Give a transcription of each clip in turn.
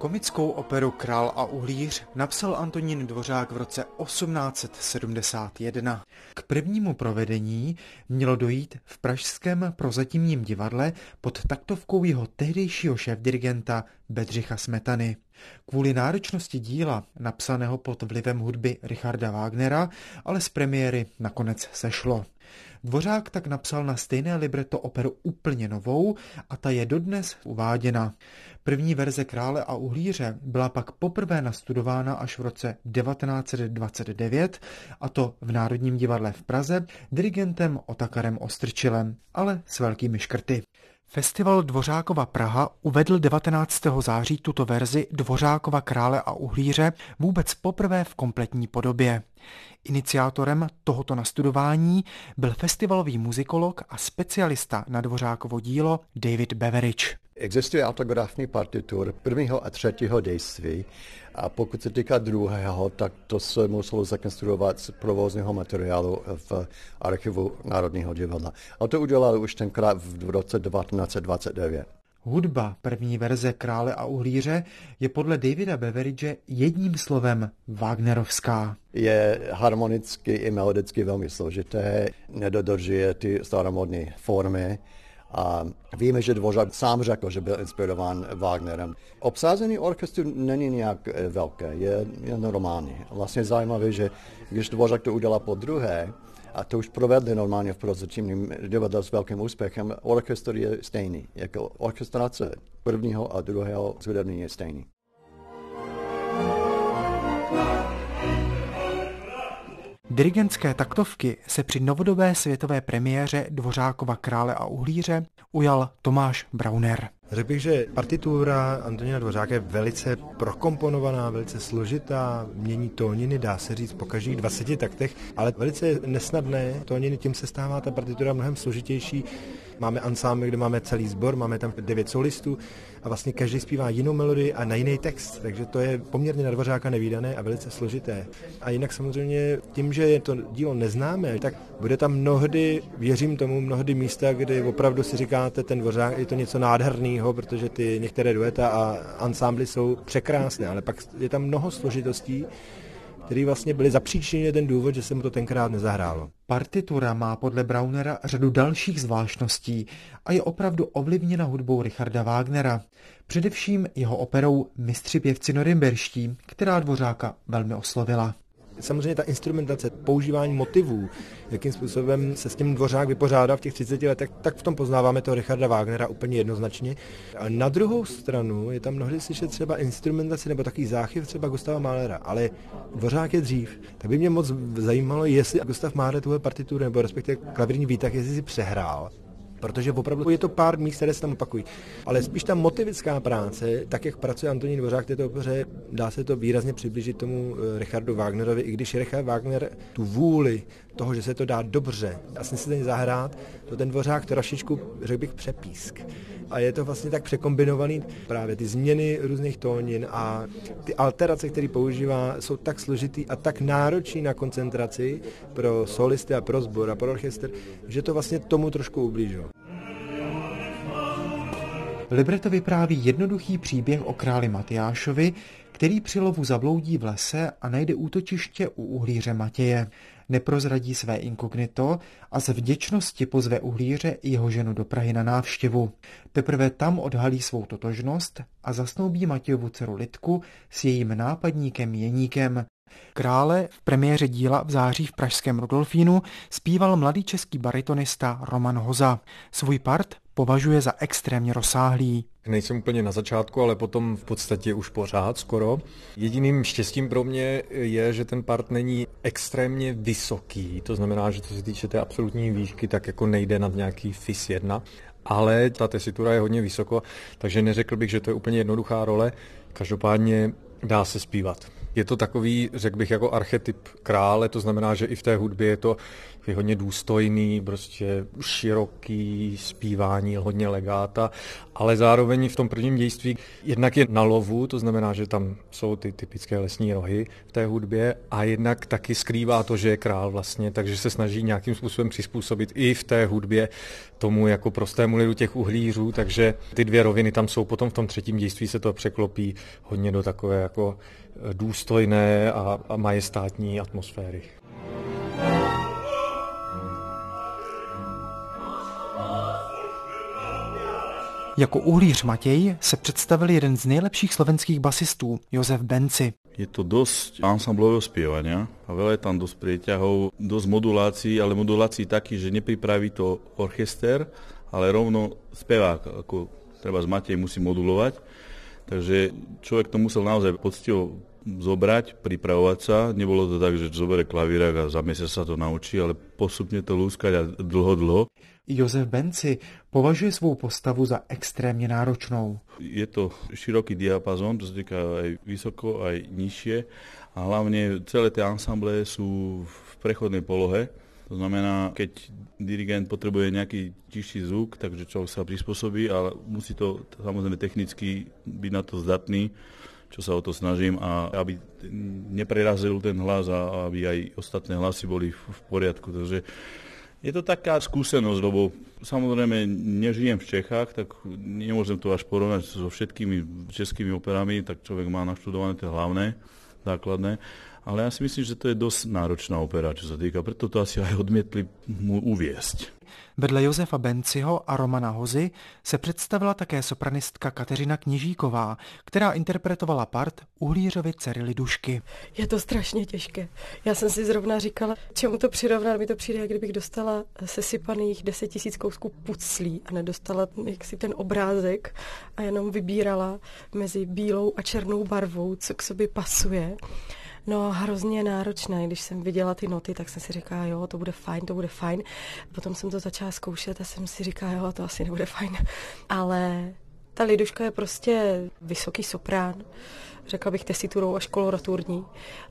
Komickou operu Král a uhlíř napsal Antonín Dvořák v roce 1871. K prvnímu provedení mělo dojít v pražském Prozatímním divadle pod taktovkou jeho tehdejšího šéfdirigenta Bedřicha Smetany. Kvůli náročnosti díla, napsaného pod vlivem hudby Richarda Wagnera, ale z premiéry nakonec sešlo. Dvořák tak napsal na stejné libreto operu úplně novou a ta je dodnes uváděna. První verze Krále a uhlíře byla pak poprvé nastudována až v roce 1929, a to v Národním divadle v Praze dirigentem Otakarem Ostrčilem, ale s velkými škrty. Festival Dvořákova Praha uvedl 19. září tuto verzi Dvořákova Krále a uhlíře vůbec poprvé v kompletní podobě. Iniciátorem tohoto nastudování byl festivalový muzikolog a specialista na Dvořákovo dílo David Beveridge. Existuje autografní partitur prvního a třetího dějství a pokud se týká druhého, tak to se muselo zrekonstruovat z provozního materiálu v archivu Národního divadla. A to udělali už tenkrát v roce 1929. Hudba první verze Krále a uhlíře je podle Davida Beveridge jedním slovem wagnerovská. Je harmonicky i melodicky velmi složité, nedodržuje ty staromodné formy. A víme, že Dvořák sám řekl, že byl inspirován Wagnerem. Obsázení orchestru není nějak velké, je normální. Vlastně zajímavé, že když Dvořák to udělal po druhé, a to už provedli normálně v Prozatímním divadle s velkým úspěchem, orchestr je stejný. Jako orchestrace prvního a druhého hudební je stejný. Dirigentské taktovky se při novodobé světové premiéře Dvořákova Krále a uhlíře ujal Tomáš Brauner. Řekl bych, že partitura Antonína Dvořáka je velice prokomponovaná, velice složitá, mění tóniny, dá se říct, po každých 20 taktech, ale velice nesnadné tóniny, tím se stává ta partitura mnohem složitější. Máme ansámbl, kde máme celý sbor, máme tam 9 solistů a vlastně každý zpívá jinou melodii a na jiný text, takže to je poměrně na Dvořáka nevídané a velice složité. A jinak samozřejmě tím, že je to dílo neznámé, tak bude tam mnohdy, věřím tomu, mnohdy místa, kdy opravdu si říkáte, ten Dvořák je to něco nádherného, protože ty některé dueta a ansámbly jsou překrásné, ale pak je tam mnoho složitostí, které vlastně byly zapříčiněny ten důvod, že se mu to tenkrát nezahrálo. Partitura má podle Braunera řadu dalších zvláštností a je opravdu ovlivněna hudbou Richarda Wagnera. Především jeho operou Mistři pěvci norimberští, která Dvořáka velmi oslovila. Samozřejmě ta instrumentace, používání motivů, jakým způsobem se s tím Dvořák vypořádal v těch 30 letech, tak v tom poznáváme toho Richarda Wagnera úplně jednoznačně. A na druhou stranu je tam mnohdy slyšet třeba instrumentace nebo takový záchyv třeba Gustava Mahlera, ale Dvořák je dřív. Tak by mě moc zajímalo, jestli Gustav Mahler tuhle partituru nebo respektive klavirní výtah, jestli si přehrál. Protože opravdu je to pár míst, které se tam opakují. Ale spíš ta motivická práce, tak jak pracuje Antonín Dvořák v této opeře, dá se to výrazně přiblížit tomu Richardu Wagnerovi, i když Richard Wagner tu vůli toho, že se to dá dobře a smyslně zahrát, to ten Dvořák trošičku, řekl bych, přepísk. A je to vlastně tak překombinovaný, právě ty změny různých tónin a ty alterace, které používá, jsou tak složitý a tak náročný na koncentraci pro solisty a pro sbor a pro orchestr, že to vlastně tomu trošku ublížilo. Libreto vypráví jednoduchý příběh o králi Matyášovi, který při lovu zabloudí v lese a najde útočiště u uhlíře Matěje. Neprozradí své inkognito a z vděčnosti pozve uhlíře i jeho ženu do Prahy na návštěvu. Teprve tam odhalí svou totožnost a zasnoubí Matějovu dceru Lidku s jejím nápadníkem Jeníkem. Krále v premiéře díla v září v pražském Rudolfínu zpíval mladý český baritonista Roman Hoza. Svůj part považuje za extrémně rozsáhlý. Nejsem úplně na začátku, ale potom v podstatě už pořád skoro. Jediným štěstím pro mě je, že ten part není extrémně vysoký, to znamená, že co se týče té absolutní výšky, tak jako nejde nad nějaký FIS 1, ale ta tesitura je hodně vysoko, takže neřekl bych, že to je úplně jednoduchá role, každopádně dá se zpívat. Je to takový, řekl bych, jako archetyp krále, to znamená, že i v té hudbě je to je hodně důstojný, prostě široký zpívání, hodně legáta, ale zároveň v tom prvním dějství jednak je na lovu, to znamená, že tam jsou ty typické lesní rohy v té hudbě a jednak taky skrývá to, že je král vlastně, takže se snaží nějakým způsobem přizpůsobit i v té hudbě tomu jako prostému lidu těch uhlířů, takže ty dvě roviny tam jsou, potom v tom třetím dějství se to překlopí hodně do takové jako důstojné a majestátní atmosféry. Jako uhlíř Matěj se představil jeden z nejlepších slovenských basistů, Jozef Benci. Je to dosť ansamblového spievania a veľa je tam dosť prieťahov, dosť modulácií, ale modulácií takých, že nepripraví to orchester, ale rovno spevák, ako treba z Matej musí modulovať. Takže človek to musel naozaj poctivo zobrať, pripravovať sa. Nebolo to tak, že zobere klavírák a za mesiac sa to naučí, ale postupne to lúskať a dlho. Josef Benci považuje svou postavu za extrémně náročnou. Je to široký diapazon, to sa týka aj vysoko, aj nižšie a hlavne celé tie ansamble sú v prechodnej polohe. To znamená, keď dirigent potrebuje nejaký tichší zvuk, takže človek sa prispôsobí, ale musí to samozrejme technicky byť na to zdatný, čo sa o to snažím, a aby neprerazil ten hlas a aby aj ostatné hlasy boli v poriadku. Takže je to taká skúsenosť, lebo samozrejme nežijem v Čechách, tak nemôžem to až porovnať so všetkými českými operami, tak človek má naštudované tie hlavné, základné. Ale ja si myslím, že to je dosť náročná opera, čo sa týka, preto to asi aj odmietli mu uviesť. Vedle Josefa Benciho a Romana Hozy se představila také sopranistka Kateřina Kněžíková, která interpretovala part uhlířovy dcery Lidušky. Je to strašně těžké. Já jsem si zrovna říkala, čemu to přirovnat, mi to přijde, jak kdybych dostala sesypaných 10 000 kousků puclí a nedostala jaksi ten obrázek a jenom vybírala mezi bílou a černou barvou, co k sobě pasuje. No, hrozně náročné. Když jsem viděla ty noty, tak jsem si říkala, jo, to bude fajn. Potom jsem to začala zkoušet a jsem si říkala, jo, to asi nebude fajn. Ale ta Liduška je prostě vysoký soprán, řekla bych tesiturou až koloraturní.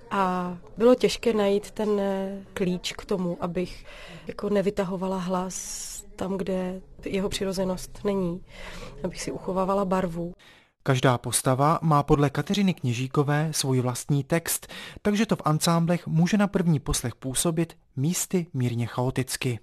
A bylo těžké najít ten klíč k tomu, abych jako nevytahovala hlas tam, kde jeho přirozenost není, abych si uchovávala barvu. Každá postava má podle Kateřiny Kněžíkové svůj vlastní text, takže to v ansámblech může na první poslech působit místy mírně chaoticky.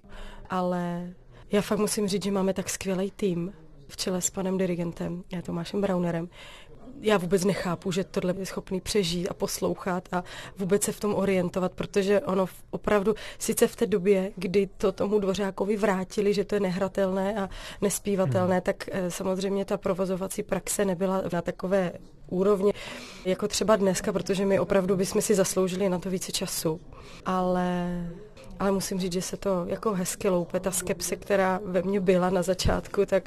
Ale já fakt musím říct, že máme tak skvělý tým v čele s panem dirigentem, Tomášem Braunerem. Já vůbec nechápu, že tohle je schopný přežít a poslouchat a vůbec se v tom orientovat, protože ono opravdu, sice v té době, kdy to tomu Dvořákovi vrátili, že to je nehratelné a nespívatelné, tak samozřejmě ta provozovací praxe nebyla na takové úrovni, jako třeba dneska, protože my opravdu bychom si zasloužili na to více času. Ale musím říct, že se to jako hezky loupe, ta skepse, která ve mně byla na začátku, tak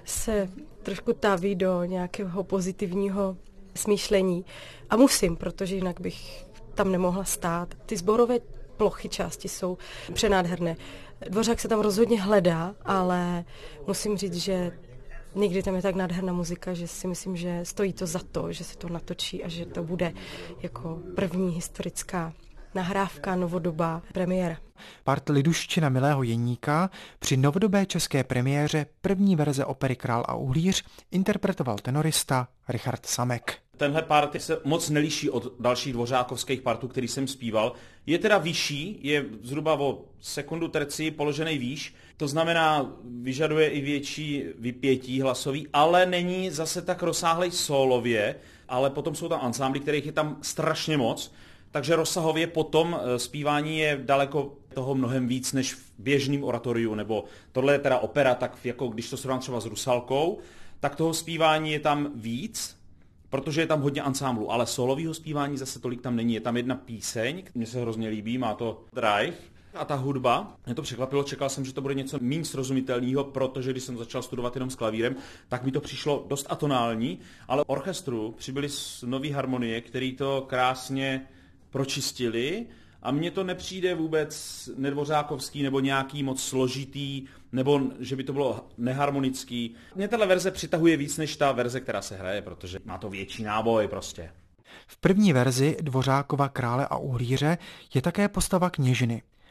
se trošku taví do nějakého pozitivního smýšlení. A musím, protože jinak bych tam nemohla stát. Ty sborové plochy části jsou přenádherné. Dvořák se tam rozhodně hledá, ale musím říct, že někdy tam je tak nádherná muzika, že si myslím, že stojí to za to, že se to natočí a že to bude jako první historická nahrávka, novodobá premiéra. Part Liduščina Milého Jeníka při novodobé české premiéře první verze opery Král a uhlíř interpretoval tenorista Richard Samek. Tenhle part se moc neliší od dalších dvořákovských partů, který jsem zpíval. Je teda vyšší, je zhruba o sekundu terci položený výš, to znamená, vyžaduje i větší vypětí hlasový, ale není zase tak rozsáhlej sólově, ale potom jsou tam ansámbly, kterých je tam strašně moc. Takže rozsahově potom zpívání je daleko toho mnohem víc než v běžném oratoriu, nebo tohle je teda opera, tak jako když to srovnám třeba s Rusalkou, tak toho zpívání je tam víc, protože je tam hodně ansámblu, ale solového zpívání zase tolik tam není. Je tam jedna píseň, mně se hrozně líbí, má to Drive, a ta hudba, mě to překvapilo, čekal jsem, že to bude něco méně srozumitelného, protože když jsem začal studovat jenom s klavírem, tak mi to přišlo dost atonální, ale orchestru přibyly nový harmonie, který to krásně pročistili a mně to nepřijde vůbec nedvořákovský nebo nějaký moc složitý, nebo že by to bylo neharmonický. Mě tahle verze přitahuje víc než ta verze, která se hraje, protože má to větší náboj prostě. V první verzi Dvořákova Krále a uhlíře je také postava kněžny.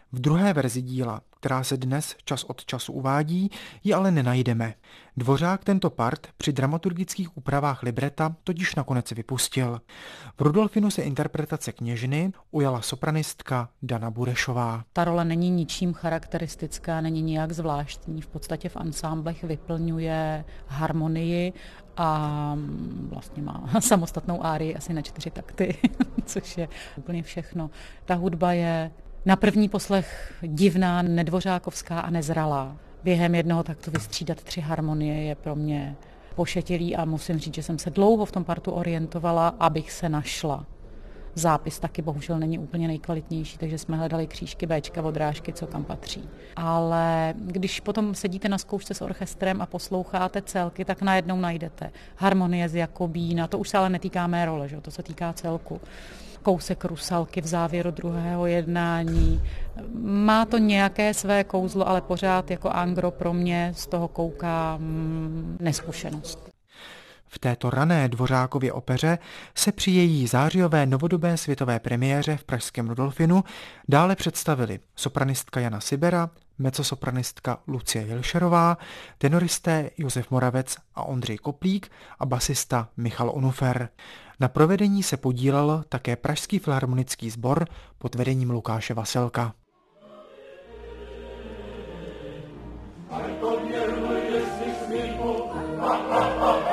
V druhé verzi díla, která se dnes čas od času uvádí, ji ale nenajdeme. Dvořák tento part při dramaturgických úpravách libreta totiž nakonec vypustil. V Rudolfinu se interpretace kněžny ujala sopranistka Dana Burešová. Ta role není ničím charakteristická, není nijak zvláštní. V podstatě v ansámblech vyplňuje harmonii a vlastně má samostatnou árii asi na 4 takty, což je úplně všechno. Ta hudba je na první poslech divná, nedvořákovská a nezralá. Během jednoho taktu vystřídat 3 harmonie je pro mě pošetilý a musím říct, že jsem se dlouho v tom partu orientovala, abych se našla. Zápis taky bohužel není úplně nejkvalitnější, takže jsme hledali křížky, béčka, odrážky, co kam patří. Ale když potom sedíte na zkoušce s orchestrem a posloucháte celky, tak najednou najdete harmonie z Jakobína, to už se ale netýká mé role, že? To se týká celku. Kousek Rusalky v závěru druhého jednání. Má to nějaké své kouzlo, ale pořád jako angro pro mě z toho kouká neskušenost. V této rané Dvořákově opeře se při její zářijové novodobé světové premiéře v pražském Rudolfinu dále představili sopranistka Jana Sibera, mezzosopranistka Lucie Hilšerová, tenoristé Josef Moravec a Ondřej Koplík a basista Michal Onufer. Na provedení se podílel také Pražský filharmonický sbor pod vedením Lukáše Vasilka. A to mě, jestli smíchu,